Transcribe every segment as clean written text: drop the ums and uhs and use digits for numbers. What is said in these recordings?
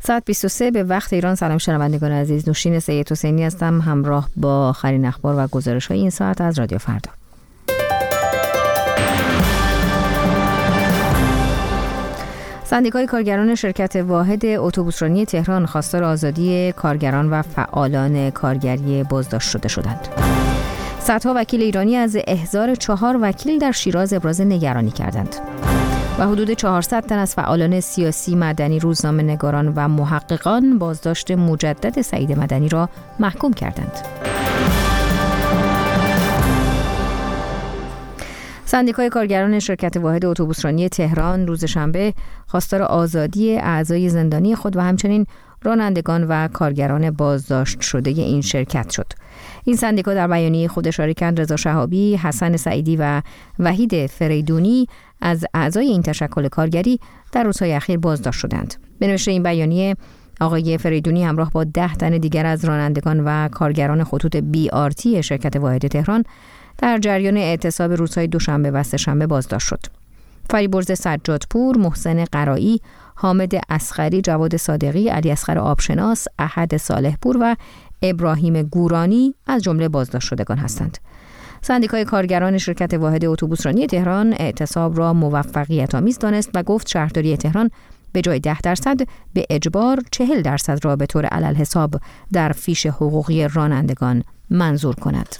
ساعت 23 به وقت ایران. سلام شنوندگان عزیز، نوشین سید حسینی هستم همراه با آخرین اخبار و گزارش‌های این ساعت از رادیو فردا. سندیکای کارگران شرکت واحد اتوبوسرانی تهران خواستار آزادی کارگران و فعالان کارگری بازداشت شده شدند. صدها وکیل ایرانی از احضار 4 وکیل در شیراز ابراز نگرانی کردند و حدود 400 تن از فعالان سیاسی، مدنی، روزنامه‌نگاران و محققان بازداشت مجدد سعید مدنی را محکوم کردند. سندیکای کارگران شرکت واحد اتوبوسرانی تهران روز شنبه خواستار آزادی اعضای زندانی خود و همچنین رانندگان و کارگران بازداشت شده این شرکت شد. این سندیکا در بیانیه خود اشاره کرد رضا شهابی، حسن سعیدی و وحید فریدونی از اعضای این تشکل کارگری در روزهای اخیر بازداشت شدند. به نوشته این بیانیه، آقای فریدونی همراه با 10 تن دیگر از رانندگان و کارگران خطوط BRT شرکت واحد تهران در جریان اعتصاب روزهای دوشنبه و سه‌شنبه بازداشت شد. فریبرز سجادپور، محسن قرایی، حامد اصغری، جواد صادقی، علی اصغر آبشناس، احد صالحپور و ابراهیم گورانی از جمله بازداشت شدگان هستند. سندیکای کارگران شرکت واحد اتوبوسرانی تهران اعتصاب را موفقیت آمیز دانست و گفت شهرداری تهران به جای 10% به اجبار 40% را به طور علالحساب در فیش حقوقی رانندگان منظور کند.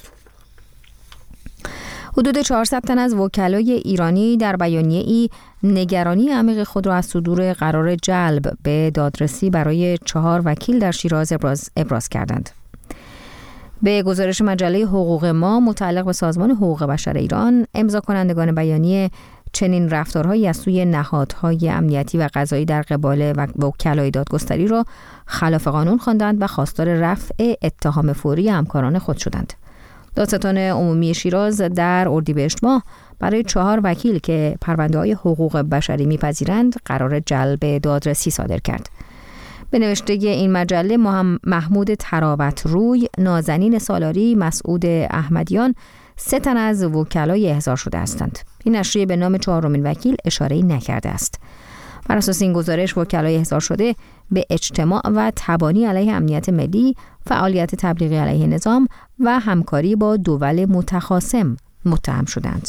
حدود 400 تن از وکلای ایرانی در بیانیه‌ای نگرانی عمیق خود را از صدور قرار جلب به دادرسی برای 4 وکیل در شیراز ابراز کردند. به گزارش مجله حقوق ما متعلق به سازمان حقوق بشر ایران، امضا کنندگان بیانیه چنین رفتارهایی از سوی نهادهای امنیتی و قضایی در قبال وکلای دادگستری را خلاف قانون خواندند و خواستار رفع اتهام فوری همکاران خود شدند. دادستان عمومی شیراز در اردیبهشت ماه برای 4 وکیل که پرونده‌های حقوق بشری می‌پذیرند قرار جلب دادرسی صادر کرد. به نوشته این مجله محمود تراوت روی، نازنین سالاری، مسعود احمدیان 3 تن از وکلای احضار شده هستند. این نشریه به نام 4مین وکیل اشاره‌ای نکرده است. بر اساس این گزارش وکلای احضار شده به اجتماع و تبانی علیه امنیت ملی، فعالیت تبلیغی علیه نظام و همکاری با دول متخاصم متهم شدند.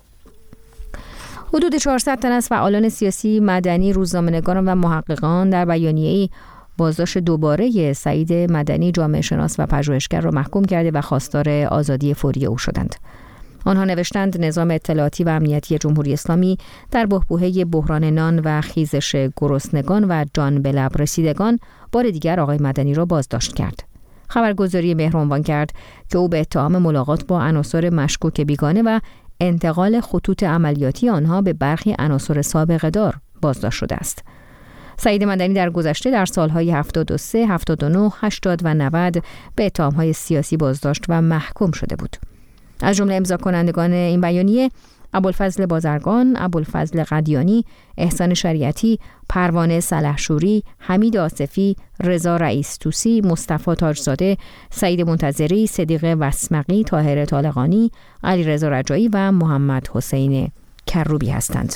حدود 400 تن از فعالان سیاسی، مدنی، روزنامه‌نگاران و محققان در بیانیه‌ای بازداشت دوباره سعید مدنی، جامعه شناس و پژوهشگر را محکوم کرده و خواستار آزادی فوری او شدند. آنها نوشتند نظام اطلاعاتی و امنیتی جمهوری اسلامی در بحبوحه بحران نان و خیزش گرسنگان و جان به لب رسیدگان بار دیگر آقای مدنی را بازداشت کرد. خبرگزاری مهر عنوان کرد که او به اتهام ملاقات با عناصر مشکوک بیگانه و انتقال خطوط عملیاتی آنها به برخی عناصر سابقه دار بازداشت شده است. سعید مدنی در گذشته در سالهای 73، 79، 80 و 90 به اتهام‌های سیاسی بازداشت و محکوم شده بود. از جمله امضا کنندگان این بیانیه ابوالفضل بازرگان، ابوالفضل قدیانی، احسان شریعتی، پروانه سلحشوری، حمید آصفی، رضا رئیس توسی، مصطفی تاجزاده، سعید منتظری، صدیق وسمقی، طاهر طالقانی، علیرضا رجایی و محمد حسین کروبی هستند.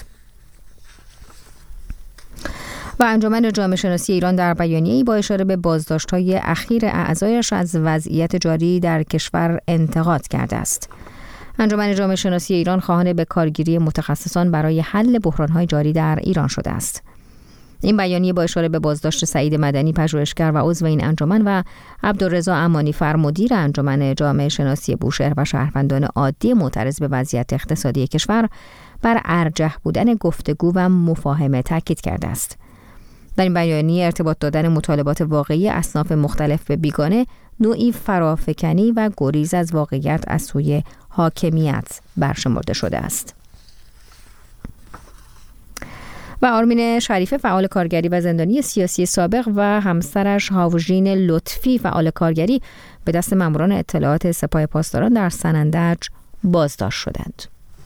و انجمن جامعه شناسی ایران در بیانیه‌ای با اشاره به بازداشت‌های اخیر اعضایش از وضعیت جاری در کشور انتقاد کرده است. انجمن جامعه شناسی ایران خواهان به کارگیری متخصصان برای حل بحران‌های جاری در ایران شده است. این بیانیه با اشاره به بازداشت سعید مدنی، پژوهشگر و عضو این انجمن، و عبدالرضا امانی فرمدیر انجمن جامعه شناسی بوشهر و شهروندان عادی معترض به وضعیت اقتصادی کشور بر ارجح بودن گفتگو و مفاهمه تاکید کرده است. در این بیانیه ارتباط دادن مطالبات واقعی اصناف مختلف به بیگانه نوعی فرافکنی و گریز از واقعیت از سوی حاکمیت برشمرده شده است. و آرمین شریفه، فعال کارگری و زندانی سیاسی سابق، و همسرش هاوژین لطفی، فعال کارگری، به دست ماموران اطلاعات سپاه پاسداران در سنندج بازداشت شدند.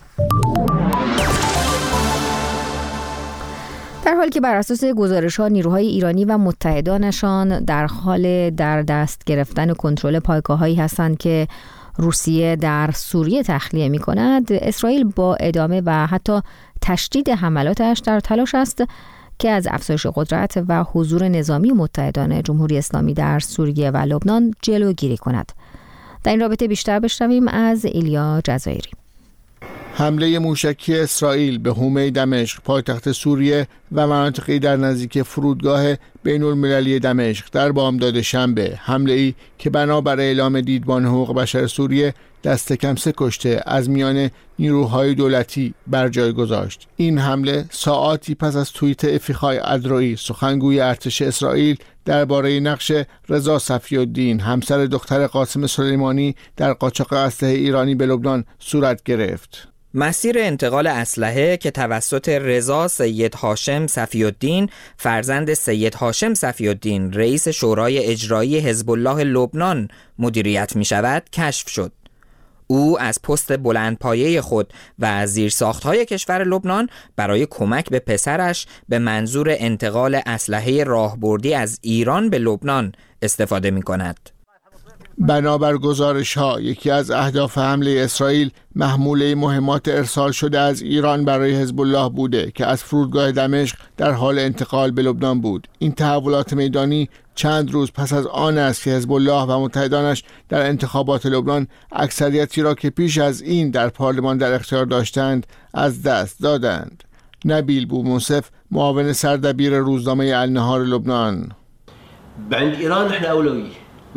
در حالی که بر اساس گزارش‌ها نیروهای ایرانی و متحدانشان در حال در دست گرفتن کنترل پایگاه‌هایی هستند که روسیه در سوریه تخلیه می‌کند، اسرائیل با ادامه و حتی تشدید حملاتش در تلاش است که از افزایش قدرت و حضور نظامی متحدان جمهوری اسلامی در سوریه و لبنان جلوگیری کند. در این رابطه بیشتر بشنویم از ایلیا جزایری. حمله موشکی اسرائیل به حومه دمشق پایتخت سوریه و مناطقی در نزدیکی فرودگاه بین‌المللی دمشق در بامداد شنبه، حمله‌ای که بنابر اعلام دیدبان حقوق بشر سوریه دست کم 3 کشته از میان نیروهای دولتی بر جای گذاشت. این حمله ساعاتی پس از توییت افیخای ادرویی، سخنگوی ارتش اسرائیل، درباره نقش رضا صفی‌الدین، همسر دختر قاسم سلیمانی، در قاچاق اسلحه ایرانی به لبنان صورت گرفت. مسیر انتقال اسلحه که توسط رضا سید هاشم صفی‌الدین، فرزند سید هاشم صفی‌الدین، رئیس شورای اجرایی حزب الله لبنان مدیریت می شود، کشف شد. او از پست بلندپایه خود و از زیرساخت‌های کشور لبنان برای کمک به پسرش به منظور انتقال اسلحه راهبردی از ایران به لبنان استفاده می کند. بنابر گزارش‌ها، یکی از اهداف حمله اسرائیل محموله مهمات ارسال شده از ایران برای حزب الله بوده که از فرودگاه دمشق در حال انتقال به لبنان بود. این تحولات میدانی چند روز پس از آن است که حزب الله و متحدانش در انتخابات لبنان اکثریتی را که پیش از این در پارلمان در اختیار داشتند از دست دادند. نبیل بومنصف، معاون سردبیر روزنامه النهار لبنان: عند ایران نحن اولویه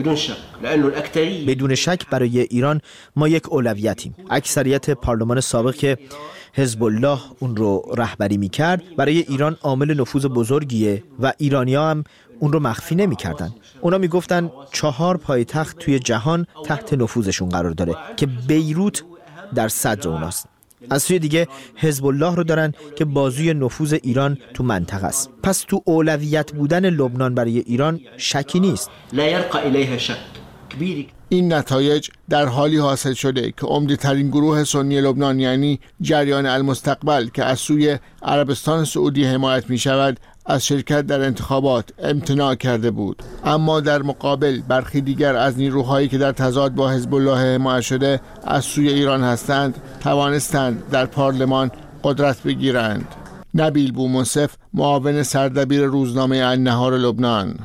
بدون شک برای ایران ما یک اولویتیم. اکثریت پارلمان سابق که حزب الله اون رو رهبری می‌کرد برای ایران عامل نفوذ بزرگیه و ایرانی‌ها هم اون رو مخفی نمی‌کردن. اونا میگفتن 4 پایتخت توی جهان تحت نفوذشون قرار داره که بیروت در صدر اوناست. از سوی دیگه حزب الله رو دارن که بازوی نفوذ ایران تو منطقه است. پس تو اولویت بودن لبنان برای ایران شکی نیست. لا يرقى الیها شک. این نتایج در حالی حاصل شده که عمده‌ترین گروه سنی لبنان، یعنی جریان المستقبل که از سوی عربستان سعودی حمایت می شود، از شرکت در انتخابات امتناع کرده بود. اما در مقابل برخی دیگر از نیروهایی که در تضاد با حزب الله حمایت شده از سوی ایران هستند، توانستند در پارلمان قدرت بگیرند. نبیل بومنصف، معاون سردبیر روزنامه النهار لبنان: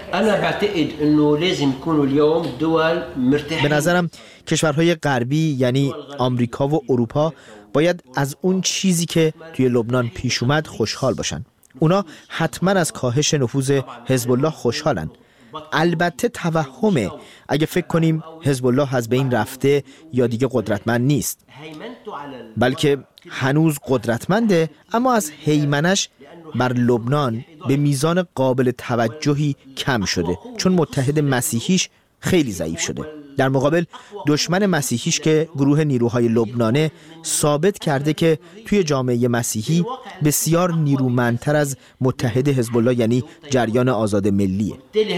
به نظرم کشورهای غربی یعنی آمریکا و اروپا باید از اون چیزی که توی لبنان پیش اومد خوشحال باشن. اونا حتما از کاهش نفوذ حزب الله خوشحالن. البته توهمه اگه فکر کنیم حزب الله از بین رفته یا دیگه قدرتمند نیست، بلکه هنوز قدرتمنده، اما از هیمنش بر لبنان به میزان قابل توجهی کم شده، چون متحد مسیحیش خیلی ضعیف شده. در مقابل دشمن مسیحیش که گروه نیروهای لبنانه ثابت کرده که توی جامعه مسیحی بسیار نیرومندتر از متحد حزب الله یعنی جریان آزاد ملیه.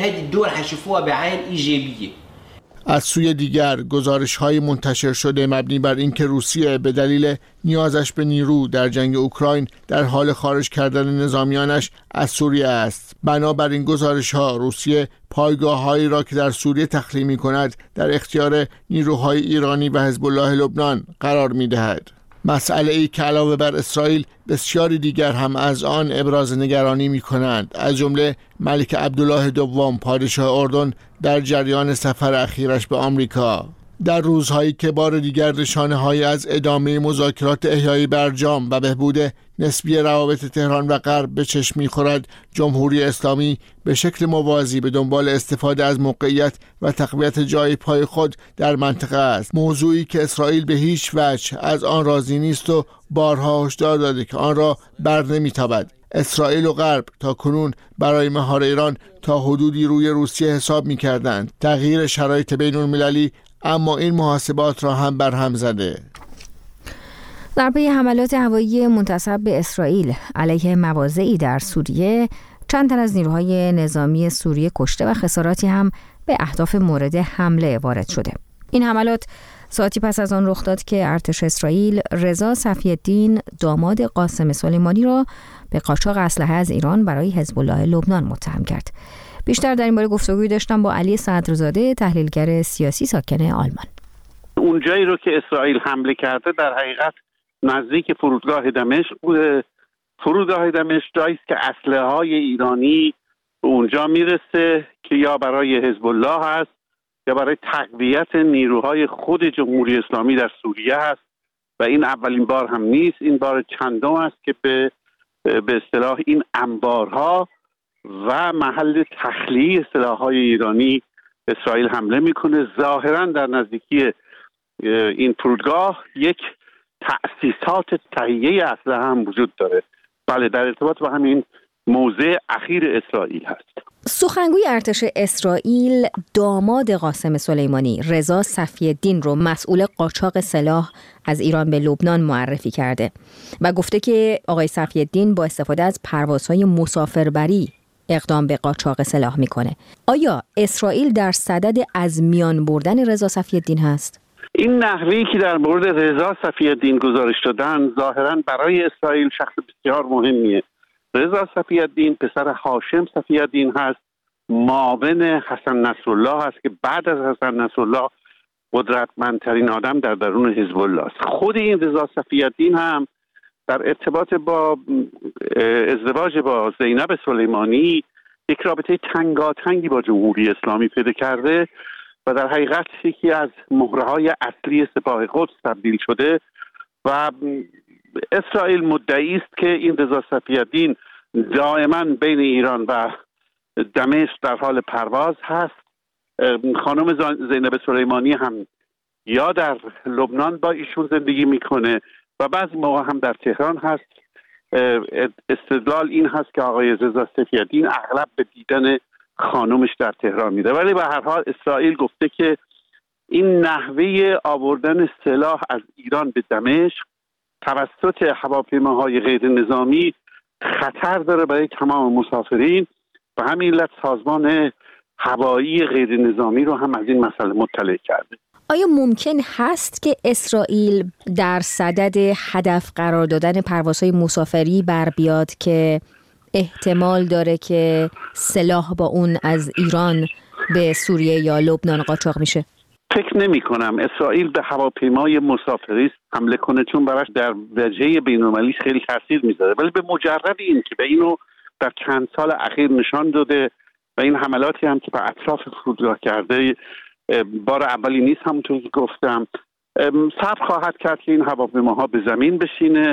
از سوی دیگر گزارش‌های منتشر شده مبنی بر اینکه روسیه به دلیل نیازش به نیرو در جنگ اوکراین در حال خارج کردن نظامیانش از سوریه است. بنابراین گزارش‌ها روسیه پایگاه‌هایی را که در سوریه تخلیه می‌کند در اختیار نیروهای ایرانی و حزب الله لبنان قرار می‌دهد. مسئله ای که علاوه بر اسرائیل بسیاری دیگر هم از آن ابراز نگرانی می کنند، از جمله ملک عبدالله دوم پادشاه اردن در جریان سفر اخیرش به آمریکا. در روزهایی که بار دیگر نشانه‌هایی از ادامه مذاکرات احیای برجام و بهبود نسبی روابط تهران و غرب به چشم می‌خورد، جمهوری اسلامی به شکل موازی به دنبال استفاده از موقعیت و تقویت جای پای خود در منطقه است، موضوعی که اسرائیل به هیچ وجه از آن راضی نیست و بارها هشدار داده که آن را بر نمی‌تابد. اسرائیل و غرب تا کنون برای مهار ایران تا حدودی روی روسیه حساب می‌کردند. تغییر شرایط بین‌المللی اما این محاسبات را هم برهم زده. در پی حملات هوایی منتسب به اسرائیل علیه مواضعی در سوریه، چند تن از نیروهای نظامی سوریه کشته و خساراتی هم به اهداف مورد حمله وارد شده. این حملات ساعتی پس از آن رخ داد که ارتش اسرائیل رضا صفی‌الدین داماد قاسم سلیمانی را به قاچاق اسلحه از ایران برای حزب الله لبنان متهم کرد. بیشتر در این باره گفتگوی داشتم با علی صدرزاده، تحلیلگر سیاسی ساکن آلمان. اون جایی رو که اسرائیل حمله کرده در حقیقت نزدیک فرودگاه دمشق بوده فرودگاه دمشق جایی است که اسلحه‌های ایرانی به اونجا میرسه که یا برای حزب الله هست یا برای تقویت نیروهای خود جمهوری اسلامی در سوریه هست و این اولین بار هم نیست، این بار چندم است که به اصطلاح این انبارها و محل تخلیه سلاح‌های ایرانی اسرائیل حمله میکنه. ظاهراً در نزدیکی این فرودگاه یک تأسیسات تهیه اسلحه هم وجود داره. بله، در ارتباط با همین موضع اخیر اسرائیل هست. سخنگوی ارتش اسرائیل داماد قاسم سلیمانی رضا صفی الدین رو مسئول قاچاق سلاح از ایران به لبنان معرفی کرده و گفته که آقای صفی الدین با استفاده از پروازهای مسافربری اقدام به قاچاق سلاح میکنه. آیا اسرائیل در صدد از میان بردن رضا صفی الدین هست؟ این نحوی که در مورد رضا صفی الدین گزارش دادن ظاهراً برای اسرائیل شخص بسیار مهمیه. رضا صفی الدین پسر هاشم صفی الدین هست، معاون حسن نصرالله هست که بعد از حسن نصرالله قدرتمندترین آدم در درون حزب الله است. خود این رضا صفی الدین هم در ارتباط با ازدواج با زینب سلیمانی یک رابطه تنگاتنگی با جمهوری اسلامی پیدا کرده و در حقیقت یکی از مهره‌های اصلی سپاه قدس تبدیل شده و اسرائیل مدعی است که این رضا صفی الدین دائما بین ایران و دمشق در حال پرواز هست. خانم زینب سلیمانی هم یا در لبنان با ایشون زندگی میکنه و بعضی موقع هم در تهران هست. استدلال این هست که آقای رضا صفی الدین اغلب به دیدن خانمش در تهران میره، ولی به هر حال اسرائیل گفته که این نحوه آوردن سلاح از ایران به دمشق توسط هواپیماهای غیر نظامی خطر داره برای تمام مسافرین و همین علت سازمان هوایی غیر نظامی رو هم از این مسئله مطلع کرده. آیا ممکن هست که اسرائیل در صدد هدف قرار دادن پروازهای مسافری بر بیاد که احتمال داره که سلاح با اون از ایران به سوریه یا لبنان قاچاق میشه؟ فکر نمی کنم اسرائیل به هواپیمای مسافری حمله کنه، چون براش در وجهه بین‌المللی خیلی تاثیر میذاره، ولی به مجرد این که به اینو در چند سال اخیر نشان داده و این حملاتی هم که به اطراف فرودگاه کرده بار اولی نیست، همونطور که گفتم صبر خواهد کرد که این هواپیماها به زمین بشینه،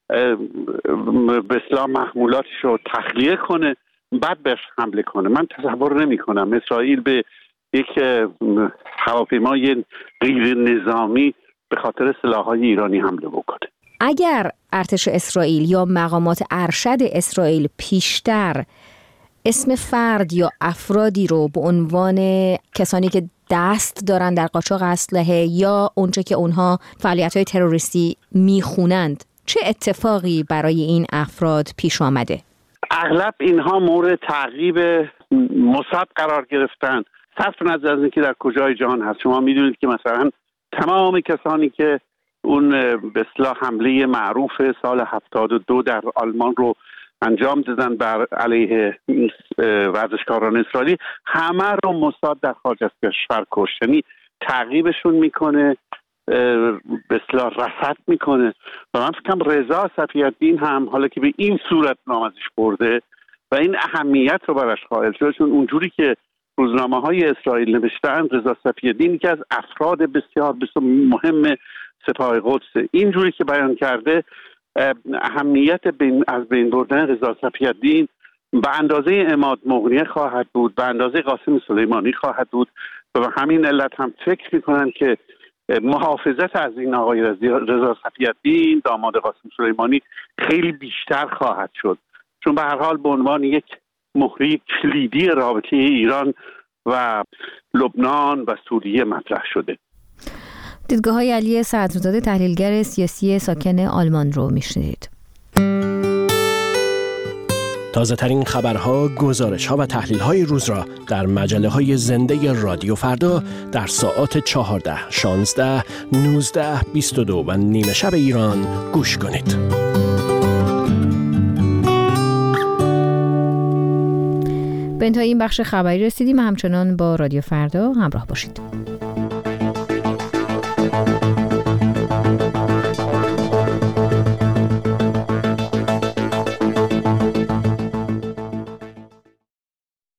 به اصطلاح محمولاتش رو تخلیه کنه، بعد بهش حمله کنه. من تصور نمی کنم اسرائیل به یک هواپیمای غیر نظامی به خاطر سلاح‌های ایرانی حمله بکنه. اگر ارتش اسرائیل یا مقامات ارشد اسرائیل پیشتر اسم فرد یا افرادی رو به عنوان کسانی که دست دارن در قاچاق اسلحه یا اونچه که اونها فعالیت‌های تروریستی میخونند، چه اتفاقی برای این افراد پیش آمده؟ اغلب اینها مورد تعقیب موساد قرار گرفتن، صرف نظر از اینکه در کجای جهان هست. شما میدونید که مثلا تمام کسانی که اون به اصطلاح حمله معروف سال 72 در آلمان رو انجام دادن بر علیه ورزشکاران اسرائیلی، همه رو موساد در خارج از کشور کشت، یعنی تعقیبشون میکنه، به اصطلاح رصد میکنه. و من فکرم رضا صفی الدین هم حالا که به این صورت نام ازش برده و این اهمیت رو براش قائل شده، چون اونجوری که روزنامه‌های اسرائیل نوشتن رضا صفی الدین که از افراد بسیار مهم سپاه قدس، اینجوری که بیان کرده اهمیت از بین بردن رضا صفی الدین به اندازه عماد مغنیه خواهد بود، به اندازه قاسم سلیمانی خواهد بود و به همین علت هم فکر میکنن که محافظت از این آقای رضا صفی الدین داماد قاسم سلیمانی خیلی بیشتر خواهد شد، چون به هر حال به عنوان یک مهره کلیدی رابطه ایران و لبنان و سوریه مطرح شده. دیدگاه‌های علی صدرزاده، تحلیلگر سیاسی ساکن آلمان رو میشنید. تازه ترین خبرها، گزارش‌ها و تحلیل‌های روز را در مجله‌های زنده رادیو فردا در ساعات 14، 16، 19، 22 و نیمه شب ایران گوش کنید. به انتهای این بخش خبری رسیدیم. همچنان با رادیو فردا همراه باشید.